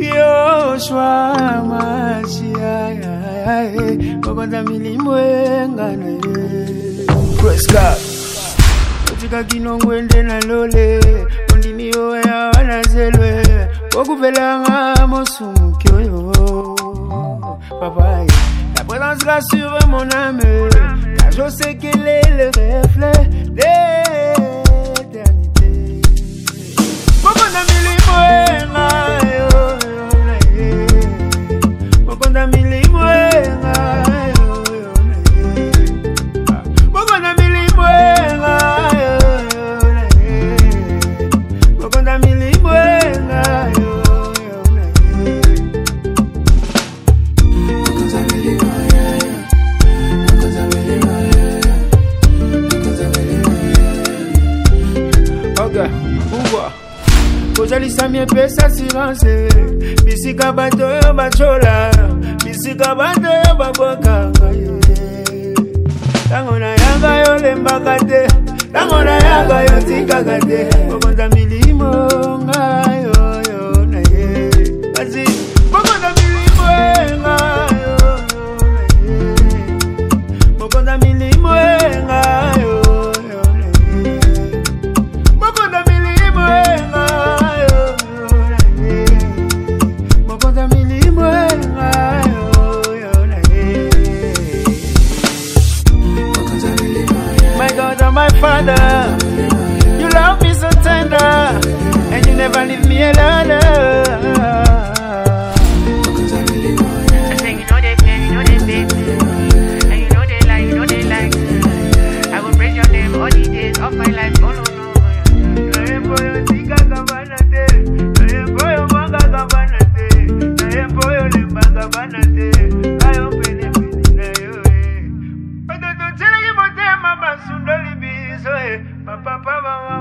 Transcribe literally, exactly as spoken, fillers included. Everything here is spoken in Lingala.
Yoshua Mashiach, Okonda milimwenga na ye. Praise God. Tika kinongwende na lole, ondimi oya wanazelwe, Okubelanga mosumukyo yo. Papa, la présence rassure mon âme, car je sais qu'elle est le reflet d'éternité. Okonda milimwenga yo. Okonda milimwenga yo yo na ye. Okonda milimwenga yo yo na ye. Okonda milimwenga yo yo na ye. Okonda milimwenga yo. Okonda milimwenga yo. Okonda milimwenga yo. Okay, uwa. Kojalisa mie pesa silence. Bisika bato yo bachola, bisika bato yo baboka. Tango na yanga yo lembaka te, tango na yanga yo tikaka te. Okonda milimo nga yo yo na ye. Kasi okonda milimo nga yo yo na ye. Okonda milimo nga yo yo na ye. Okonda milimo nga yo yo na ye. Okonda milimo nga yo yo na ye. My God and my Father, you love me so tender, and you never leave me alone. I say you know they play, you know they bait, and you know they lie, you know they like. I will praise your name all the days of my life. Oh no no. Papa, papa,